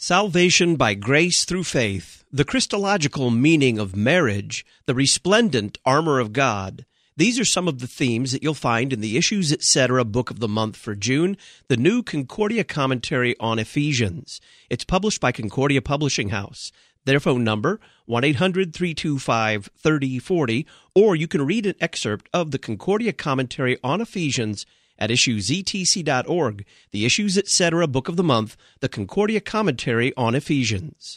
Salvation by grace through faith, the Christological meaning of marriage, the resplendent armor of God. These are some of the themes that you'll find in the Issues Etc. Book of the Month for June, the new Concordia Commentary on Ephesians. It's published by Concordia Publishing House. Their phone number, 1-800-325-3040, or you can read an excerpt of the Concordia Commentary on Ephesians at issuesetc.org, the Issues Etc. Book of the Month, the Concordia Commentary on Ephesians.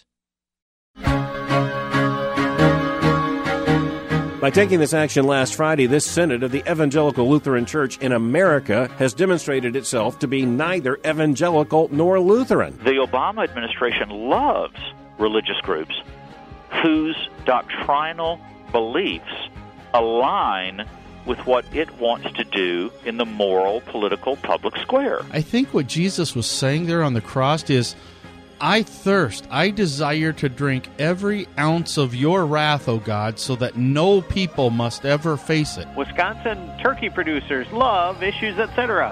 By taking this action last Friday, this synod of the Evangelical Lutheran Church in America has demonstrated itself to be neither evangelical nor Lutheran. The Obama administration loves religious groups whose doctrinal beliefs align with what it wants to do in the moral, political, public square. I think what Jesus was saying there on the cross is, I thirst, I desire to drink every ounce of your wrath, O God, so that no people must ever face it. Wisconsin turkey producers love Issues Etc.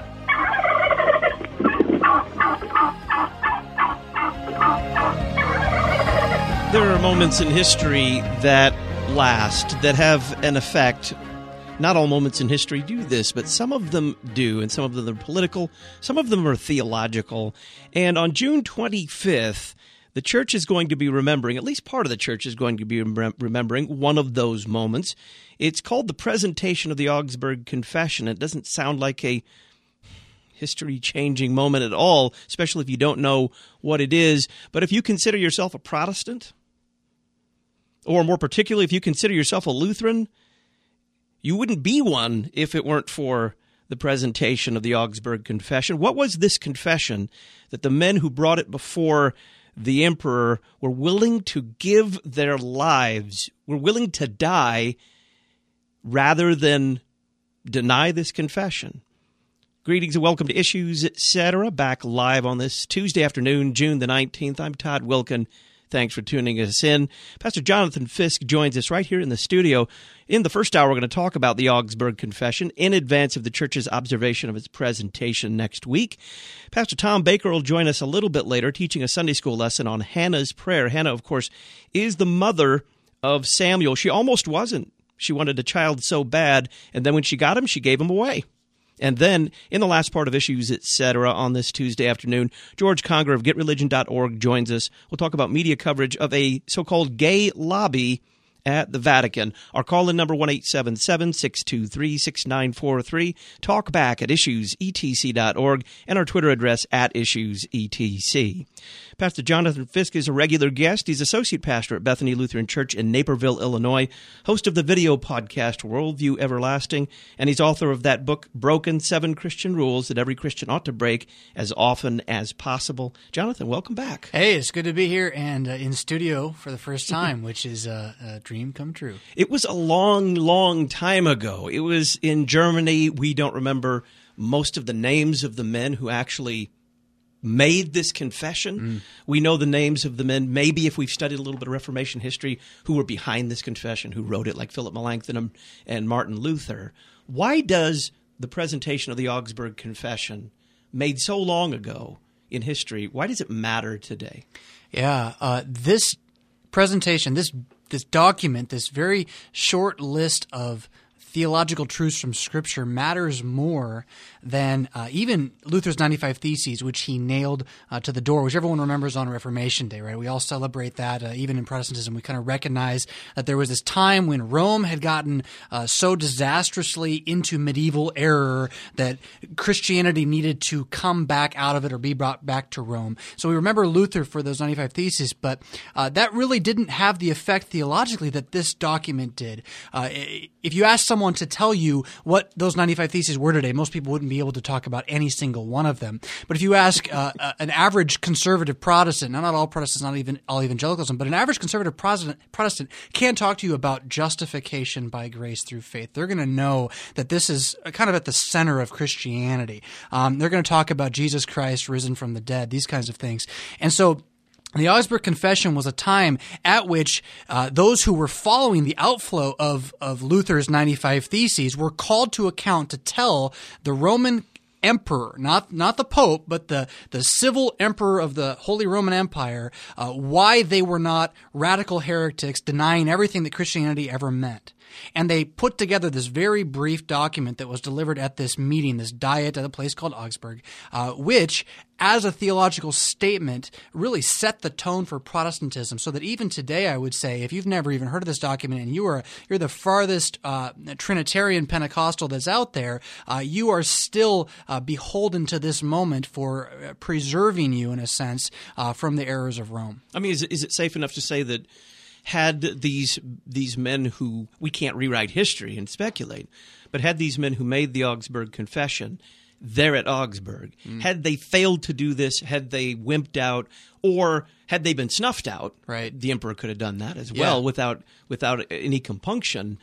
There are moments in history that last, that have an effect. Not all moments in history do this, but some of them do, and some of them are political, some of them are theological. And on June 25th, the church is going to be remembering, at least part of the church is going to be remembering one of those moments. It's called the presentation of the Augsburg Confession. It doesn't sound like a history-changing moment at all, especially if you don't know what it is. But if you consider yourself a Protestant, or more particularly if you consider yourself a Lutheran, you wouldn't be one if it weren't for the presentation of the Augsburg Confession. What was this confession that the men who brought it before the emperor were willing to give their lives, were willing to die rather than deny this confession? Greetings and welcome to Issues Etc. Back live on this Tuesday afternoon, June the 19th. I'm Todd Wilkin. Thanks for tuning us in. Pastor Jonathan Fisk joins us right here in the studio. In the first hour, we're going to talk about the Augsburg Confession in advance of the church's observation of its presentation next week. Pastor Tom Baker will join us a little bit later, teaching a Sunday school lesson on Hannah's prayer. Hannah, of course, is the mother of Samuel. She almost wasn't. She wanted a child so bad, and then when she got him, she gave him away. And then, in the last part of Issues Etc. on this Tuesday afternoon, George Conger of GetReligion.org joins us. We'll talk about media coverage of a so-called gay lobby at the Vatican. Our call-in number, 1-877-623-6943. Talk back at issuesetc.org, and our Twitter address at issuesetc. Pastor Jonathan Fisk is a regular guest. He's associate pastor at Bethany Lutheran Church in Naperville, Illinois, host of the video podcast Worldview Everlasting, and he's author of that book, Broken: 7 Christian Rules That Every Christian Ought to Break as Often as Possible. Jonathan, welcome back. Hey, it's good to be here and in studio for the first time, which is a dream come true. It was a long, long time ago. It was in Germany. We don't remember most of the names of the men who actually made this confession. We know the names of the men, maybe if we've studied a little bit of Reformation history, who were behind this confession, who wrote it, like Philip Melanchthon and Martin Luther. Why does the presentation of the Augsburg Confession, made so long ago in history, why does it matter today? Yeah, this presentation, this document, this very short list of theological truths from Scripture matters more than even Luther's 95 Theses, which he nailed to the door, which everyone remembers on Reformation Day, right? We all celebrate that. Even in Protestantism, we kind of recognize that there was this time when Rome had gotten so disastrously into medieval error that Christianity needed to come back out of it or be brought back to Rome. So we remember Luther for those 95 Theses, but that really didn't have the effect theologically that this document did. If you ask someone to tell you what those 95 Theses were today, most people wouldn't be able to talk about any single one of them. But if you ask an average conservative Protestant, now not all Protestants, not even all evangelicalism, but an average conservative Protestant can talk to you about justification by grace through faith. They're going to know that this is kind of at the center of Christianity. They're going to talk about Jesus Christ risen from the dead, these kinds of things. And so the Augsburg Confession was a time at which those who were following the outflow of Luther's 95 Theses were called to account to tell the Roman emperor, not the Pope, but the civil emperor of the Holy Roman Empire, why they were not radical heretics denying everything that Christianity ever meant. And they put together this very brief document that was delivered at this meeting, this diet at a place called Augsburg, which, as a theological statement, really set the tone for Protestantism. So that even today, I would say, if you've never even heard of this document and you're the farthest Trinitarian Pentecostal that's out there, you are still beholden to this moment for preserving you, in a sense, from the errors of Rome. I mean, is it safe enough to say that had these men who, we can't rewrite history and speculate, but had these men who made the Augsburg Confession there at Augsburg, had they failed to do this, had they wimped out, or had they been snuffed out, right, the emperor could have done that as well without any compunction,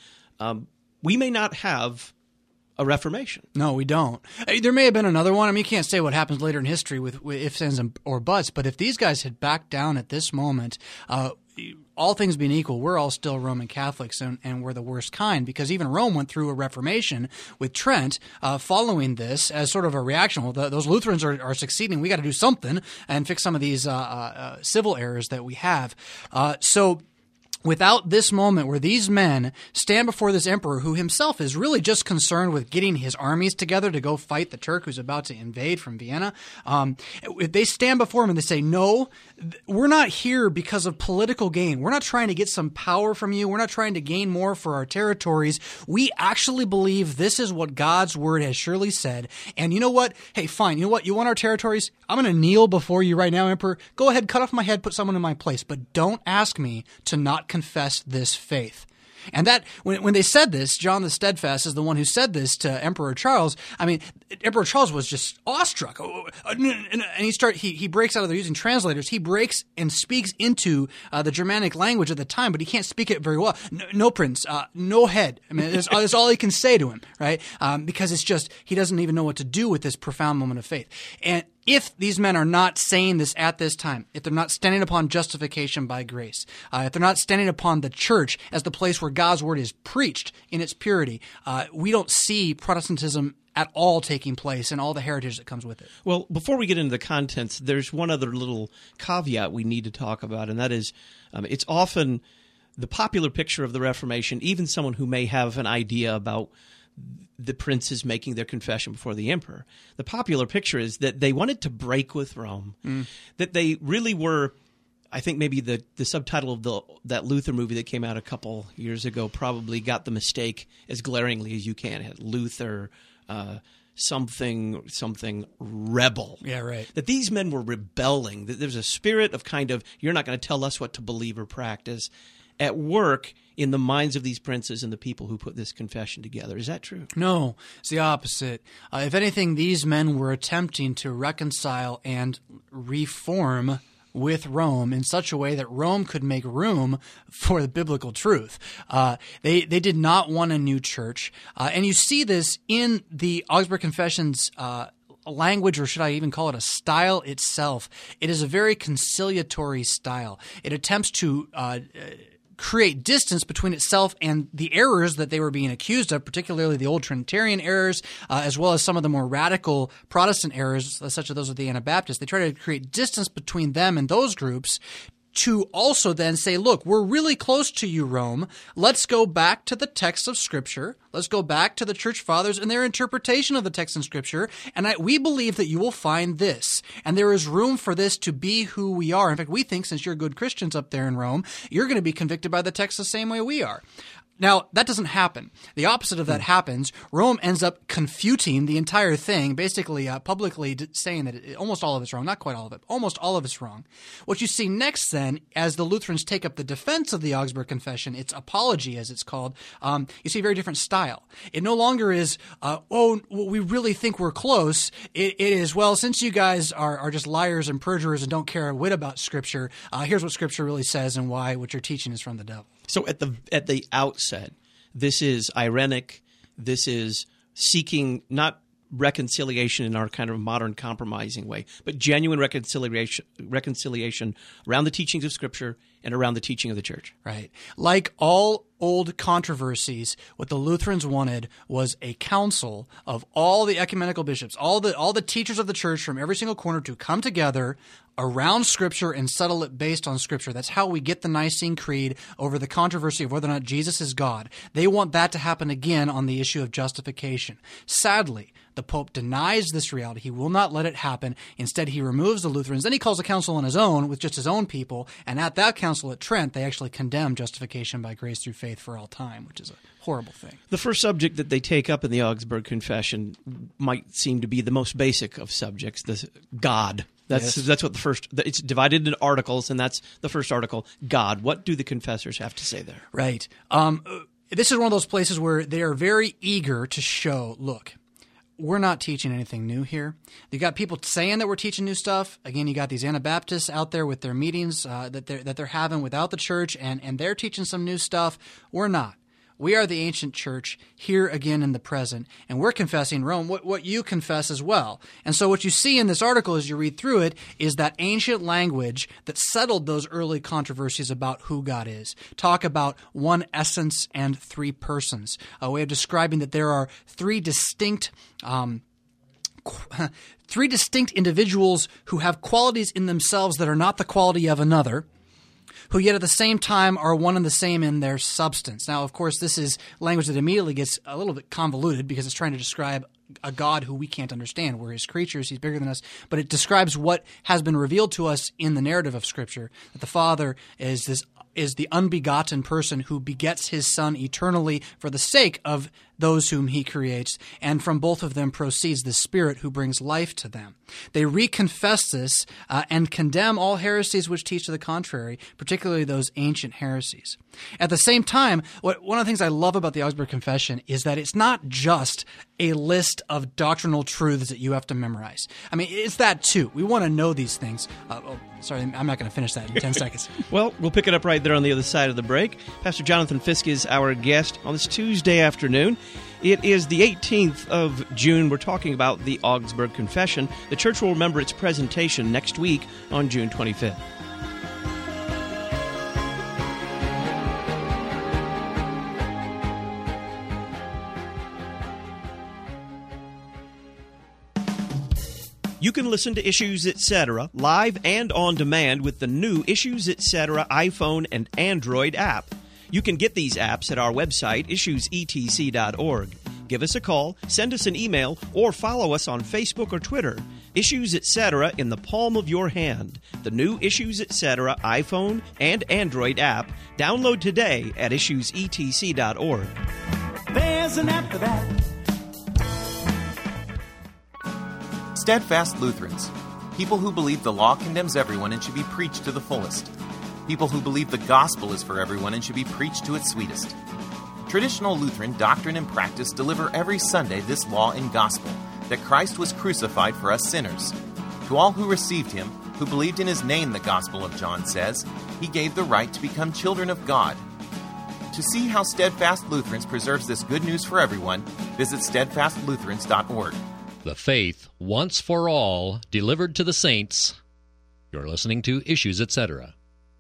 we may not have a Reformation. No, we don't. There may have been another one. I mean, you can't say what happens later in history with ifs, ands, or buts, but if these guys had backed down at this moment, all things being equal, we're all still Roman Catholics, and we're the worst kind, because even Rome went through a Reformation with Trent following this as sort of a reaction. Well, those Lutherans are succeeding. We got to do something and fix some of these civil errors that we have. So without this moment where these men stand before this emperor who himself is really just concerned with getting his armies together to go fight the Turk who's about to invade from Vienna, if they stand before him and they say, no, we're not here because of political gain. We're not trying to get some power from you. We're not trying to gain more for our territories. We actually believe this is what God's word has surely said. And you know what? Hey, fine. You know what? You want our territories? I'm going to kneel before you right now, Emperor. Go ahead, cut off my head, put someone in my place. But don't ask me to not confess this faith. And that, when they said this, John the Steadfast is the one who said this to Emperor Charles. I mean, Emperor Charles was just awestruck. And he breaks out of, they're using translators. He breaks and speaks into the Germanic language at the time, but he can't speak it very well. No prince, no head. I mean, that's all he can say to him, right? Because it's just, he doesn't even know what to do with this profound moment of faith. And if these men are not saying this at this time, if they're not standing upon justification by grace, if they're not standing upon the church as the place where God's word is preached in its purity, we don't see Protestantism at all taking place and all the heritage that comes with it. Well, before we get into the contents, there's one other little caveat we need to talk about, and that is it's often the popular picture of the Reformation, even someone who may have an idea about the princes making their confession before the emperor. The popular picture is that they wanted to break with Rome, that they really were, I think maybe the subtitle of that Luther movie that came out a couple years ago probably got the mistake as glaringly as you can. It had Luther, something rebel. Yeah, right. That these men were rebelling, that there's a spirit of kind of, you're not going to tell us what to believe or practice, at work in the minds of these princes and the people who put this confession together. Is that true? No, it's the opposite. If anything, these men were attempting to reconcile and reform with Rome in such a way that Rome could make room for the biblical truth. They did not want a new church. And you see this in the Augsburg Confession's language, or should I even call it a style itself. It is a very conciliatory style. It attempts to create distance between itself and the errors that they were being accused of, particularly the old Trinitarian errors, as well as some of the more radical Protestant errors, such as those of the Anabaptists. They try to create distance between them and those groups to also then say, look, we're really close to you, Rome. Let's go back to the text of Scripture. Let's go back to the church fathers and their interpretation of the text in Scripture. And we believe that you will find this. And there is room for this to be who we are. In fact, we think since you're good Christians up there in Rome, you're going to be convicted by the text the same way we are. Now, that doesn't happen. The opposite of that happens. Rome ends up confuting the entire thing, basically publicly saying that almost all of it's wrong. Not quite all of it. Almost all of it's wrong. What you see next then, as the Lutherans take up the defense of the Augsburg Confession, its apology as it's called, you see a very different style. It no longer is, we really think we're close. It is, well, since you guys are just liars and perjurers and don't care a whit about Scripture, here's what Scripture really says and why what you're teaching is from the devil. So at the outset, this is irenic. This is seeking not reconciliation in our kind of modern compromising way, but genuine reconciliation around the teachings of Scripture and around the teaching of the church. Right. Like all old controversies, what the Lutherans wanted was a council of all the ecumenical bishops, all the teachers of the church from every single corner to come together around Scripture and settle it based on Scripture. That's how we get the Nicene Creed over the controversy of whether or not Jesus is God. They want that to happen again on the issue of justification. Sadly, the Pope denies this reality. He will not let it happen. Instead, he removes the Lutherans. Then he calls a council on his own with just his own people. And at that council at Trent, they actually condemn justification by grace through faith for all time, which is a horrible thing. The first subject that they take up in the Augsburg Confession might seem to be the most basic of subjects, the God. That's what the first. It's divided into articles, and that's the first article. God. What do the confessors have to say there? Right. This is one of those places where they are very eager to show. Look, we're not teaching anything new here. You got people saying that we're teaching new stuff. Again, you got these Anabaptists out there with their meetings that they're having without the church, and they're teaching some new stuff. We're not. We are the ancient church here again in the present, and we're confessing Rome, what you confess as well. And so what you see in this article as you read through it is that ancient language that settled those early controversies about who God is. Talk about one essence and three persons, a way of describing that there are three distinct individuals who have qualities in themselves that are not the quality of another, who yet at the same time are one and the same in their substance. Now, of course, this is language that immediately gets a little bit convoluted because it's trying to describe a God who we can't understand. We're his creatures. He's bigger than us. But it describes what has been revealed to us in the narrative of Scripture, that the Father is the unbegotten person who begets his Son eternally for the sake of those whom he creates, and from both of them proceeds the Spirit who brings life to them. They reconfess this and condemn all heresies which teach to the contrary, particularly those ancient heresies. At the same time, one of the things I love about the Augsburg Confession is that it's not just a list of doctrinal truths that you have to memorize. I mean, it's that too. We want to know these things. Sorry, I'm not going to finish that in 10 seconds. Well, we'll pick it up right there on the other side of the break. Pastor Jonathan Fisk is our guest on this Tuesday afternoon. It is the 18th of June. We're talking about the Augsburg Confession. The church will remember its presentation next week on June 25th. You can listen to Issues Etc. live and on demand with the new Issues Etc. iPhone and Android app. You can get these apps at our website, issuesetc.org. Give us a call, send us an email, or follow us on Facebook or Twitter. Issues Etc. in the palm of your hand. The new Issues Etc. iPhone and Android app. Download today at issuesetc.org. There's an app for that. Steadfast Lutherans, people who believe the law condemns everyone and should be preached to the fullest. People who believe the gospel is for everyone and should be preached to its sweetest. Traditional Lutheran doctrine and practice deliver every Sunday this law and gospel, that Christ was crucified for us sinners. To all who received him, who believed in his name, the Gospel of John says, he gave the right to become children of God. To see how Steadfast Lutherans preserves this good news for everyone, visit steadfastlutherans.org. The faith, once for all, delivered to the saints. You're listening to Issues Etc.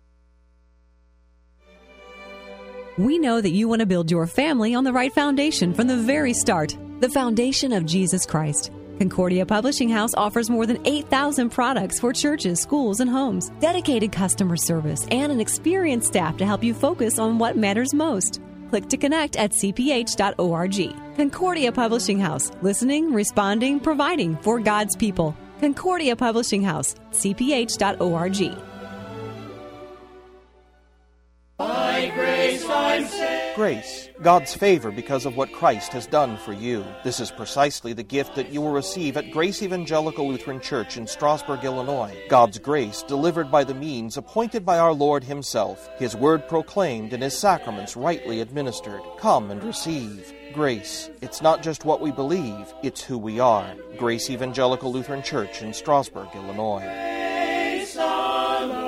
We know that you want to build your family on the right foundation from the very start, the foundation of Jesus Christ. Concordia Publishing House offers more than 8,000 products for churches, schools, and homes, dedicated customer service, and an experienced staff to help you focus on what matters most. Click to connect at cph.org. Concordia Publishing House. Listening, responding, providing for God's people. Concordia Publishing House. cph.org. By grace I'm saved. Grace, God's favor because of what Christ has done for you. This is precisely the gift that you will receive at Grace Evangelical Lutheran Church in Strasburg, Illinois. God's grace delivered by the means appointed by our Lord himself, his word proclaimed and his sacraments rightly administered. Come and receive. Grace. It's not just what we believe, it's who we are. Grace Evangelical Lutheran Church in Strasburg, Illinois. Grace alone.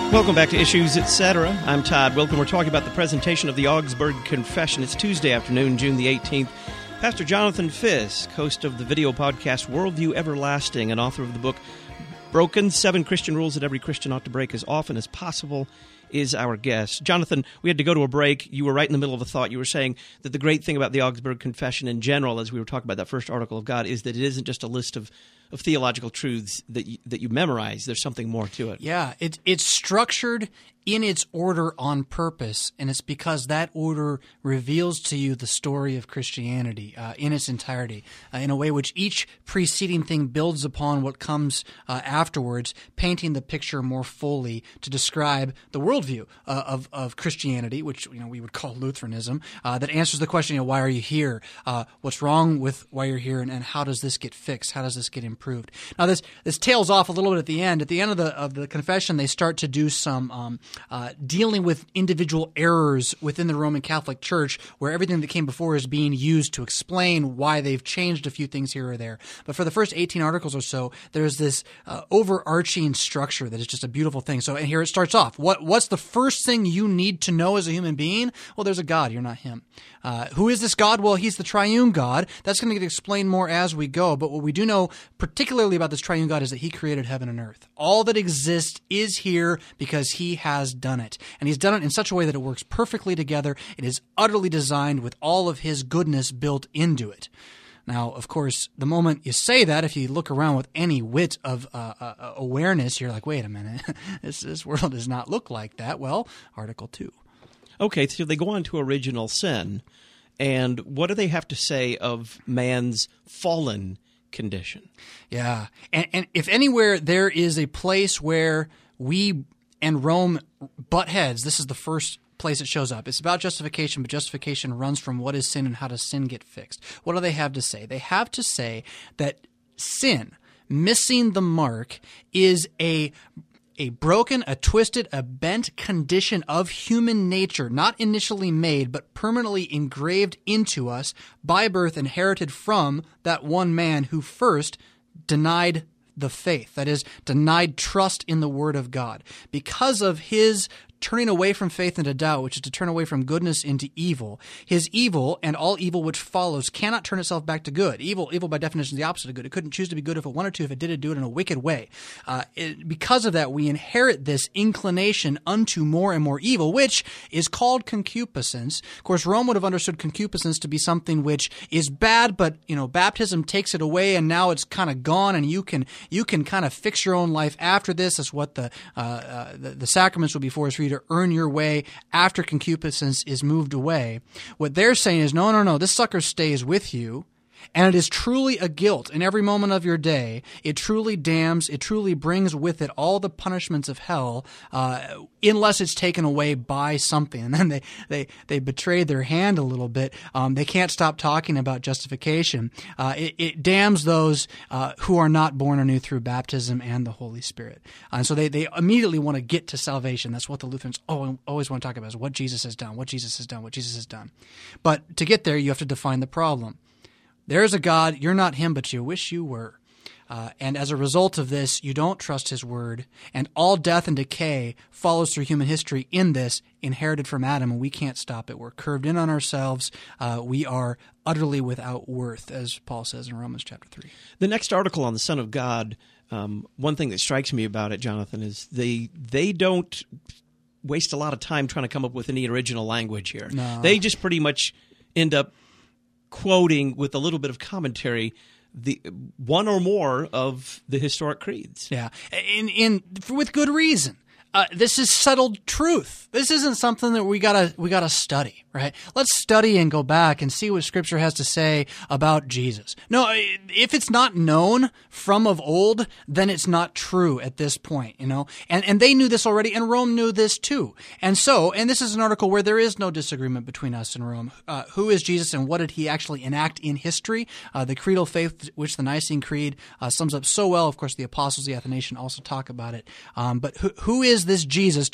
Welcome back to Issues, Etc. I'm Todd Wilken. We're talking about the presentation of the Augsburg Confession. It's Tuesday afternoon, June the 18th. Pastor Jonathan Fisk, host of the video podcast Worldview Everlasting and author of the book Broken, 7 Christian Rules That Every Christian Ought to Break as Often as Possible, is our guest. Jonathan, we had to go to a break. You were right in the middle of a thought. You were saying that the great thing about the Augsburg Confession in general, as we were talking about that first article of God, is that it isn't just a list of theological truths that you memorize. There's something more to it. Yeah, it's structured in its order on purpose, and it's because that order reveals to you the story of Christianity in its entirety, in a way which each preceding thing builds upon what comes afterwards, painting the picture more fully to describe the worldview of Christianity, which we would call Lutheranism, that answers the question, why are you here? What's wrong with why you're here, and how does this get fixed? How does this get improved? Now, this tails off a little bit at the end. At the end of the confession, they start to do some dealing with individual errors within the Roman Catholic Church, where everything that came before is being used to explain why they've changed a few things here or there. But for the first 18 articles or so, there's this overarching structure that is just a beautiful thing. So, and here it starts off. What's the first thing you need to know as a human being? Well, there's a God. You're not him. Who is this God? Well, he's the triune God. That's going to get explained more as we go. But what we do know particularly about this triune God is that he created heaven and earth. All that exists is here because he has done it. And he's done it in such a way that it works perfectly together. It is utterly designed with all of his goodness built into it. Now, of course, the moment you say that, if you look around with any whit of awareness, you're like, wait a minute, this world does not look like that. Well, Article 2. Okay, so they go on to original sin. And what do they have to say of man's fallen condition? Yeah. And if anywhere there is a place where we and Rome butt heads, this is the first place it shows up. It's about justification, but justification runs from what is sin and how does sin get fixed. What do they have to say? They have to say that sin, missing the mark, is a broken, a twisted, a bent condition of human nature, not initially made, but permanently engraved into us by birth, inherited from that one man who first denied the faith, that is, denied trust in the Word of God. Because of his turning away from faith into doubt, which is to turn away from goodness into evil, his evil and all evil which follows cannot turn itself back to good. Evil by definition is the opposite of good. It couldn't choose to be good if it wanted to. If it did, it'd do it in a wicked way. Because of that, we inherit this inclination unto more and more evil, which is called concupiscence. Of course, Rome would have understood concupiscence to be something which is bad, but baptism takes it away, and now it's kind of gone, and you can kind of fix your own life after this. That's what the sacraments will be for, is for you to earn your way after concupiscence is moved away. What they're saying is, no, this sucker stays with you, and it is truly a guilt in every moment of your day. It truly damns, it truly brings with it all the punishments of hell, unless it's taken away by something. And then they betrayed their hand a little bit. They can't stop talking about justification. It damns those who are not born anew through baptism and the Holy Spirit. And so they immediately want to get to salvation. That's what the Lutherans always want to talk about, is what Jesus has done, what Jesus has done, what Jesus has done. But to get there, you have to define the problem. There's a God, you're not him, but you wish you were. And as a result of this, you don't trust his word, and all death and decay follows through human history in this, inherited from Adam, and we can't stop it. We're curved in on ourselves. We are utterly without worth, as Paul says in Romans chapter 3. The next article on the Son of God, one thing that strikes me about it, Jonathan, is they don't waste a lot of time trying to come up with any original language here. No. They just pretty much end up quoting with a little bit of commentary the one or more of the historic creeds. Yeah, with good reason. This is settled truth. This isn't something that we gotta study, right? Let's study and go back and see what Scripture has to say about Jesus. No, if it's not known from of old, then it's not true at this point, And they knew this already, and Rome knew this too. And this is an article where there is no disagreement between us and Rome. Who is Jesus, and what did he actually enact in history? The creedal faith, which the Nicene Creed sums up so well. Of course, the Apostles, the Athanasian also talk about it. But who is this Jesus?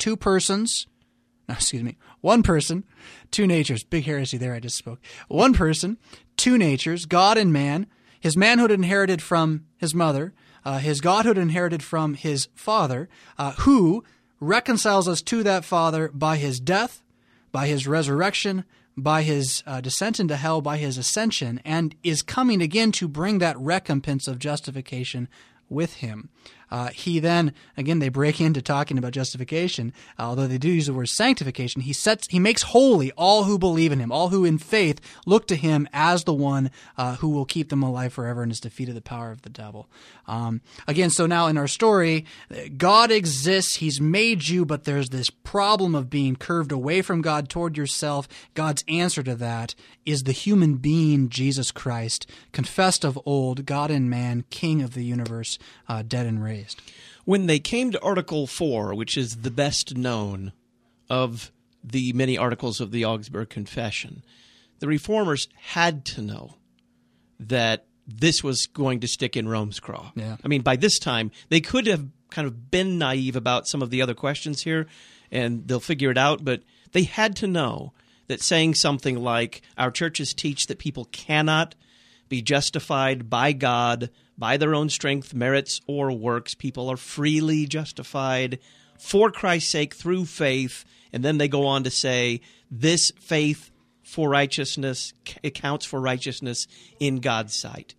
One person, two natures. Big heresy there, I just spoke. One person, two natures, God and man. His manhood inherited from his mother, his godhood inherited from his father, who reconciles us to that Father by his death, by his resurrection, by his descent into hell, by his ascension, and is coming again to bring that recompense of justification with him. He then, again, they break into talking about justification, although they do use the word sanctification. He makes holy all who believe in him, all who in faith look to him as the one who will keep them alive forever and has defeated the power of the devil. Again, so now in our story, God exists, he's made you, but there's this problem of being curved away from God toward yourself. God's answer to that is the human being, Jesus Christ, confessed of old, God and man, King of the universe, dead and raised. When they came to Article 4, which is the best known of the many articles of the Augsburg Confession, the Reformers had to know that this was going to stick in Rome's craw. Yeah. I mean, by this time, they could have kind of been naive about some of the other questions here, and they'll figure it out, but they had to know that saying something like, our churches teach that people cannot be justified by God by their own strength, merits, or works. People are freely justified for Christ's sake through faith. And then they go on to say, this faith for righteousness accounts for righteousness in God's sight.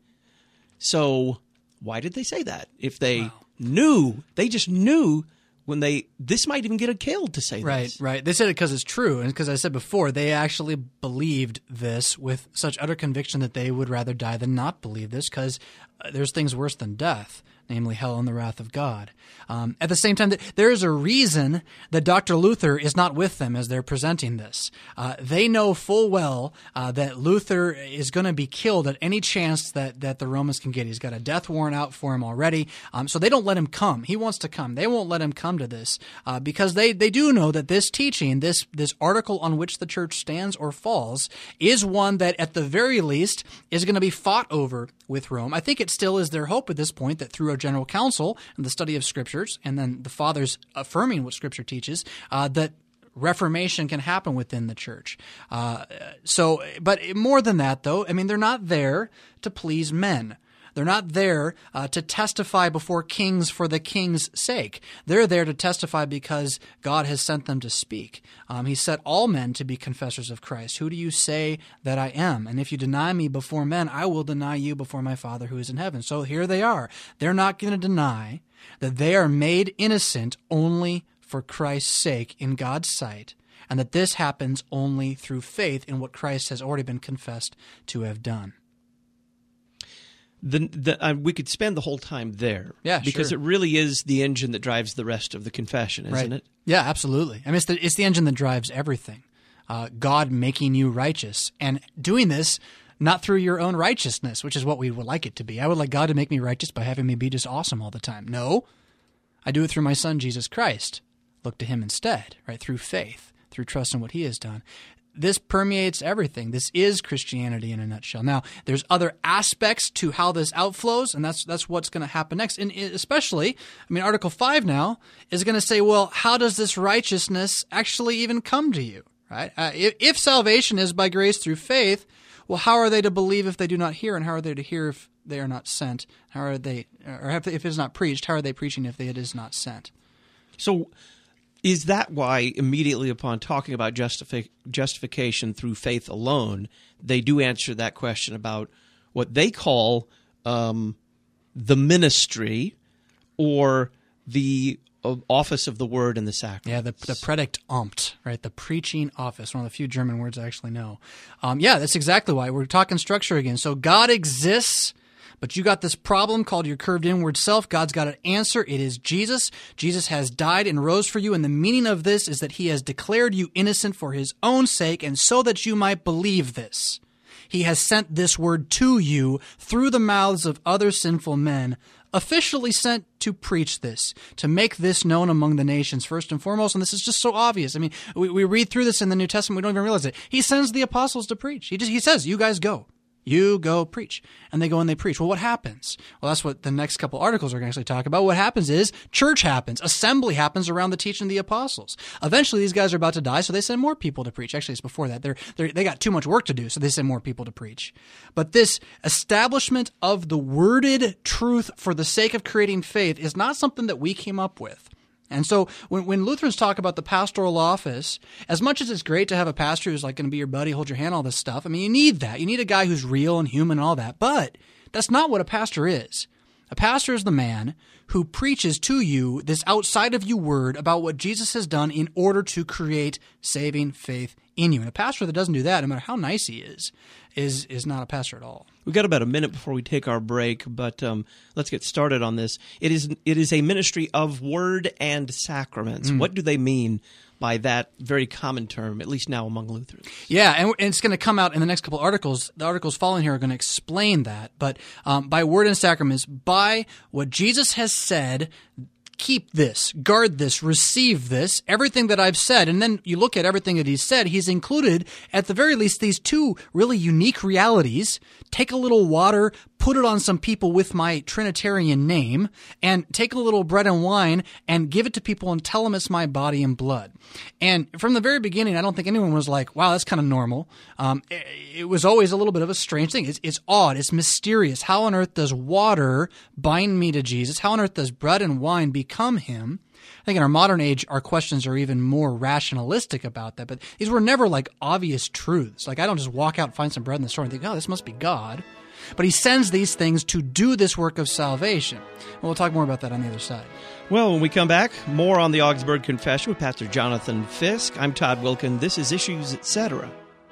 So why did they say that? If they knew, they just knew when this might even get it killed to say this. Right. They said it because it's true. And because I said before, they actually believed this with such utter conviction that they would rather die than not believe this, because there's things worse than death, namely hell and the wrath of God. At the same time, there is a reason that Dr. Luther is not with them as they're presenting this. They know full well that Luther is going to be killed at any chance that the Romans can get. He's got a death warrant out for him already, so they don't let him come. He wants to come. They won't let him come to this because they do know that this teaching, this article on which the church stands or falls, is one that at the very least is going to be fought over with Rome. I think it still is their hope at this point that through a general council and the study of scriptures, and then the fathers affirming what scripture teaches, that reformation can happen within the church. But more than that, though, I mean, they're not there to please men. They're not there to testify before kings for the king's sake. They're there to testify because God has sent them to speak. He set all men to be confessors of Christ. Who do you say that I am? And if you deny me before men, I will deny you before my Father who is in heaven. So here they are. They're not going to deny that they are made innocent only for Christ's sake in God's sight, and that this happens only through faith in what Christ has already been confessed to have done. We could spend the whole time there, because it really is the engine that drives the rest of the confession, isn't it? Yeah, absolutely. I mean, it's the engine that drives everything. God making you righteous, and doing this not through your own righteousness, which is what we would like it to be. I would like God to make me righteous by having me be just awesome all the time. No, I do it through my Son, Jesus Christ. Look to him instead, right? Through faith, through trust in what he has done. This permeates everything. This is Christianity in a nutshell. Now, there's other aspects to how this outflows, and that's what's going to happen next. And especially, I mean, Article 5 now is going to say, well, how does this righteousness actually even come to you, right? If salvation is by grace through faith, well, how are they to believe if they do not hear, and how are they to hear if they are not sent? How are they, or if it is not preached, how are they preaching if it is not sent? So is that why immediately upon talking about justification through faith alone, they do answer that question about what they call the ministry or the office of the word and the sacraments? Yeah, the Predigtamt, right? The preaching office, one of the few German words I actually know. That's exactly why. We're talking structure again. So God exists, but you got this problem called your curved inward self. God's got an answer. It is Jesus. Jesus has died and rose for you, and the meaning of this is that he has declared you innocent for his own sake, and so that you might believe this. He has sent this word to you through the mouths of other sinful men, officially sent to preach this, to make this known among the nations first and foremost. And this is just so obvious. I mean, we read through this in the New Testament, we don't even realize it. He sends the apostles to preach. He says, you guys go. You go preach. And they go and they preach. Well, what happens? Well, that's what the next couple articles are going to actually talk about. What happens is church happens. Assembly happens around the teaching of the apostles. Eventually, these guys are about to die, so they send more people to preach. Actually, it's before that. They got too much work to do, so they send more people to preach. But this establishment of the worded truth for the sake of creating faith is not something that we came up with. And so when Lutherans talk about the pastoral office, as much as it's great to have a pastor who's like going to be your buddy, hold your hand, all this stuff, I mean, you need that. You need a guy who's real and human and all that. But that's not what a pastor is. A pastor is the man who preaches to you this outside of you word about what Jesus has done in order to create saving faith in you. And a pastor that doesn't do that, no matter how nice he is not a pastor at all. We've got about a minute before we take our break, but let's get started on this. It is a ministry of word and sacraments. What do they mean by that very common term, at least now among Lutherans? Yeah, and it's going to come out in the next couple articles. The articles following here are going to explain that. But by word and sacraments, by what Jesus has said, keep this, guard this, receive this, everything that I've said. And then you look at everything that he's said, he's included, at the very least, these two really unique realities. Take a little water, put it on some people with my Trinitarian name, and take a little bread and wine and give it to people and tell them it's my body and blood. And from the very beginning, I don't think anyone was like, wow, that's kind of normal. It was always a little bit of a strange thing. It's odd. It's mysterious. How on earth does water bind me to Jesus? How on earth does bread and wine become him? I think in our modern age, our questions are even more rationalistic about that. But these were never like obvious truths. Like I don't just walk out and find some bread in the store and think, oh, this must be God. But he sends these things to do this work of salvation. And we'll talk more about that on the other side. Well, when we come back, more on the Augsburg Confession with Pastor Jonathan Fisk. I'm Todd Wilkin. This is Issues, Etc.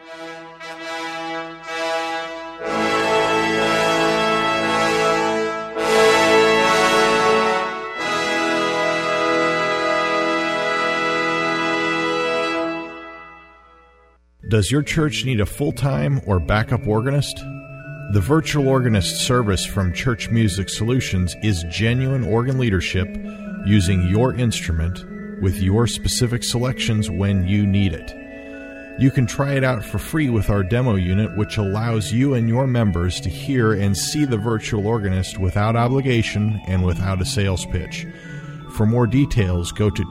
Does your church need a full-time or backup organist? The Virtual Organist service from Church Music Solutions is genuine organ leadership using your instrument with your specific selections when you need it. You can try it out for free with our demo unit, which allows you and your members to hear and see the virtual organist without obligation and without a sales pitch. For more details, go to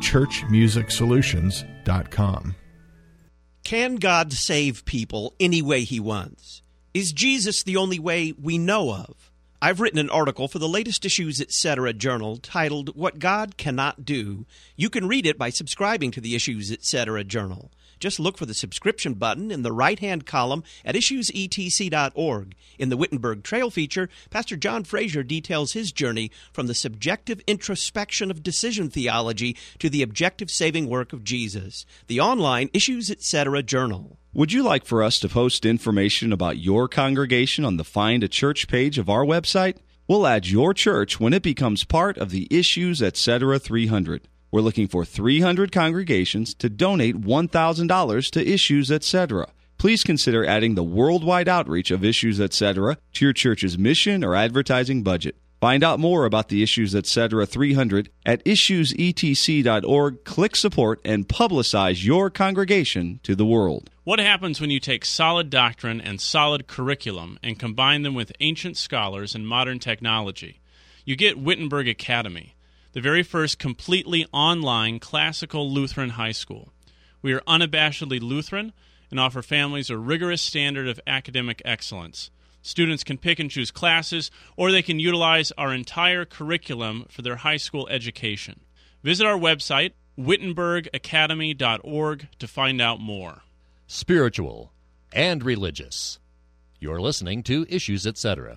churchmusicsolutions.com. Can God save people any way he wants? Is Jesus the only way we know of? I've written an article for the latest Issues, Etc. journal titled, What God Cannot Do. You can read it by subscribing to the Issues, Etc. journal. Just look for the subscription button in the right-hand column at issuesetc.org. In the Wittenberg Trail feature, Pastor John Fraser details his journey from the subjective introspection of decision theology to the objective saving work of Jesus. The online Issues, Etc. journal. Would you like for us to post information about your congregation on the Find a Church page of our website? We'll add your church when it becomes part of the Issues, Etc. 300. We're looking for 300 congregations to donate $1,000 to Issues, Etc. Please consider adding the worldwide outreach of Issues, Etc. to your church's mission or advertising budget. Find out more about the Issues, Etc. 300 at issuesetc.org. Click support and publicize your congregation to the world. What happens when you take solid doctrine and solid curriculum and combine them with ancient scholars and modern technology? You get Wittenberg Academy, the very first completely online classical Lutheran high school. We are unabashedly Lutheran and offer families a rigorous standard of academic excellence. Students can pick and choose classes, or they can utilize our entire curriculum for their high school education. Visit our website, wittenbergacademy.org, to find out more. Spiritual and religious. You're listening to Issues, Etc.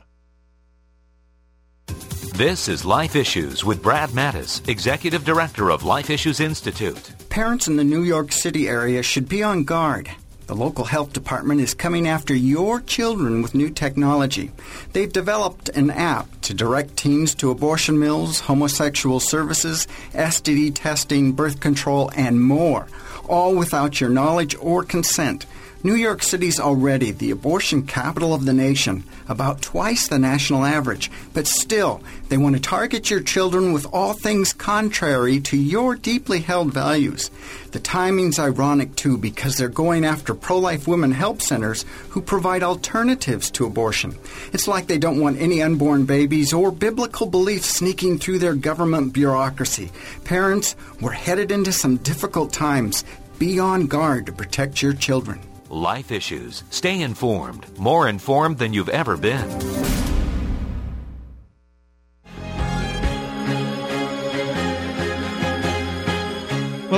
This is Life Issues with Brad Mattis, Executive Director of Life Issues Institute. Parents in the New York City area should be on guard. The local health department is coming after your children with new technology. They've developed an app to direct teens to abortion mills, homosexual services, STD testing, birth control, and more, all without your knowledge or consent. New York City's already the abortion capital of the nation, about twice the national average. But still, they want to target your children with all things contrary to your deeply held values. The timing's ironic, too, because they're going after pro-life women help centers who provide alternatives to abortion. It's like they don't want any unborn babies or biblical beliefs sneaking through their government bureaucracy. Parents, we're headed into some difficult times. Be on guard to protect your children. Life Issues. Stay informed. More informed than you've ever been.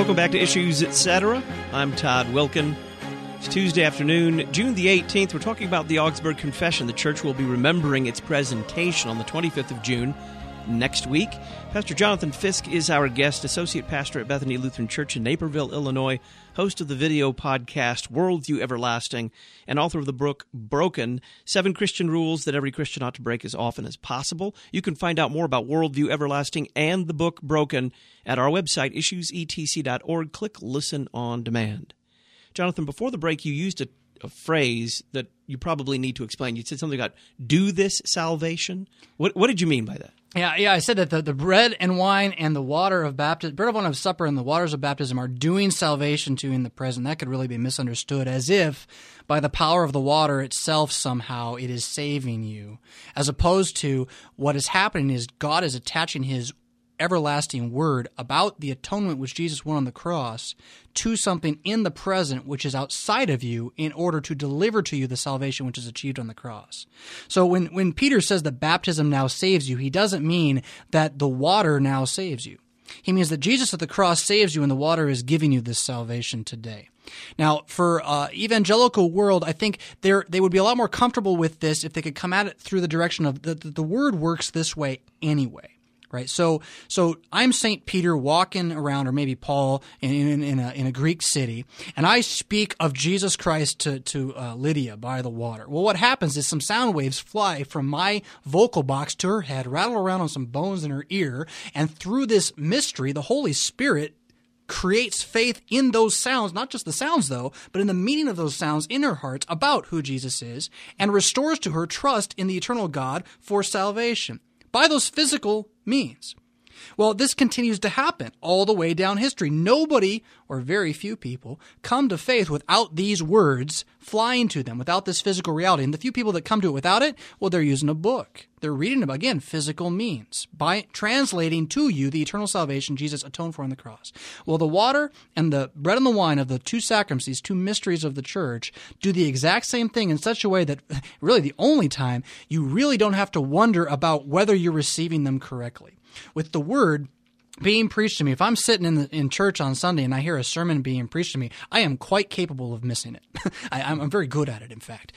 Welcome back to Issues Etc. I'm Todd Wilkin. It's Tuesday afternoon, June the 18th. We're talking about the Augsburg Confession. The church will be remembering its presentation on the 25th of June next week. Pastor Jonathan Fisk is our guest, associate pastor at Bethany Lutheran Church in Naperville, Illinois, host of the video podcast Worldview Everlasting, and author of the book Broken, 7 Christian Rules That Every Christian Ought to Break as Often as Possible. You can find out more about Worldview Everlasting and the book Broken at our website, issuesetc.org. Click Listen on Demand. Jonathan, before the break, you used a phrase that you probably need to explain. You said something about do this salvation. What did you mean by that? Yeah. I said that the bread and wine and the water of baptism, bread of wine of supper and the waters of baptism are doing salvation to you in the present. That could really be misunderstood as if by the power of the water itself somehow it is saving you, as opposed to what is happening is God is attaching His everlasting word about the atonement which Jesus won on the cross to something in the present which is outside of you in order to deliver to you the salvation which is achieved on the cross. So when Peter says that baptism now saves you, he doesn't mean that the water now saves you. He means that Jesus at the cross saves you and the water is giving you this salvation today. Now, for evangelical world, I think they would be a lot more comfortable with this if they could come at it through the direction of the word works this way anyway. Right, so I'm St. Peter walking around, or maybe Paul in a Greek city, and I speak of Jesus Christ to Lydia by the water. Well, what happens is some sound waves fly from my vocal box to her head, rattle around on some bones in her ear, and through this mystery, the Holy Spirit creates faith in those sounds, not just the sounds though, but in the meaning of those sounds in her heart about who Jesus is, and restores to her trust in the eternal God for salvation by those physical means. Well, this continues to happen all the way down history. Nobody, or very few people, come to faith without these words flying to them, without this physical reality. And the few people that come to it without it, well, they're using a book. They're reading about, again, physical means, by translating to you the eternal salvation Jesus atoned for on the cross. Well, the water and the bread and the wine of the two sacraments, these two mysteries of the church, do the exact same thing in such a way that really the only time you really don't have to wonder about whether you're receiving them correctly. With the word being preached to me, if I'm sitting in church on Sunday and I hear a sermon being preached to me, I am quite capable of missing it. I'm very good at it, in fact.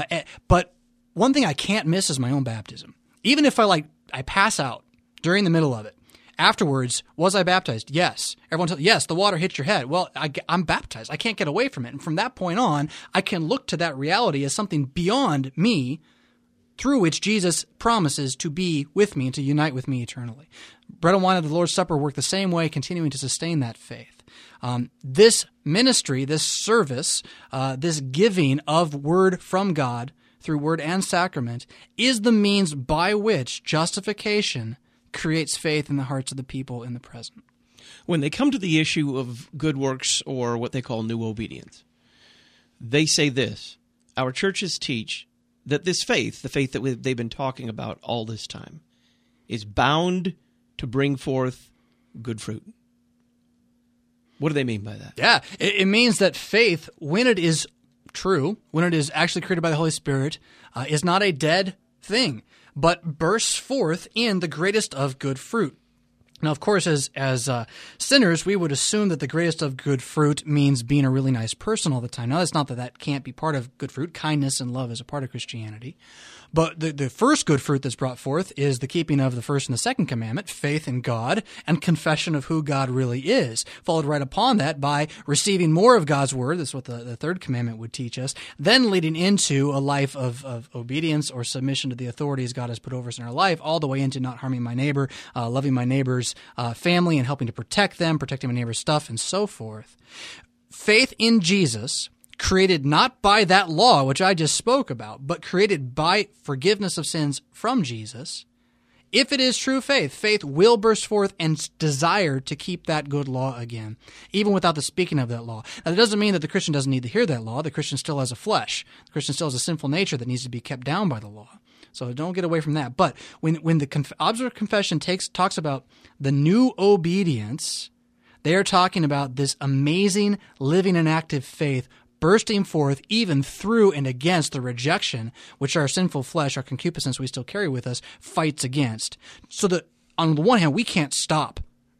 But one thing I can't miss is my own baptism. Even if I pass out during the middle of it, afterwards, was I baptized? Yes. Everyone tells yes, the water hit your head. Well, I'm baptized. I can't get away from it. And from that point on, I can look to that reality as something beyond me, through which Jesus promises to be with me and to unite with me eternally. Bread and wine of the Lord's Supper work the same way, continuing to sustain that faith. This ministry, this service, this giving of word from God through word and sacrament is the means by which justification creates faith in the hearts of the people in the present. When they come to the issue of good works or what they call new obedience, they say this: our churches teach that this faith, the faith that they've been talking about all this time, is bound to bring forth good fruit. What do they mean by that? Yeah, it means that faith, when it is true, when it is actually created by the Holy Spirit, is not a dead thing, but bursts forth in the greatest of good fruit. Now, of course, as sinners, we would assume that the greatest of good fruit means being a really nice person all the time. Now, that's not that can't be part of good fruit. Kindness and love is a part of Christianity. But the first good fruit that's brought forth is the keeping of the first and the second commandment, faith in God, and confession of who God really is, followed right upon that by receiving more of God's word. That's what the third commandment would teach us, then leading into a life of obedience or submission to the authorities God has put over us in our life, all the way into not harming my neighbor, loving my neighbor's family and helping to protect them, protecting my neighbor's stuff, and so forth. Faith in Jesus, created not by that law which I just spoke about, but created by forgiveness of sins from Jesus, if it is true faith, faith will burst forth and desire to keep that good law again, even without the speaking of that law. Now, that doesn't mean that the Christian doesn't need to hear that law. The Christian still has a flesh. The Christian still has a sinful nature that needs to be kept down by the law. So don't get away from that. But when the Augsburg Confession talks about the new obedience, they are talking about this amazing, living, and active faith bursting forth even through and against the rejection which our sinful flesh, our concupiscence we still carry with us, fights against. So that on the one hand, we can't stop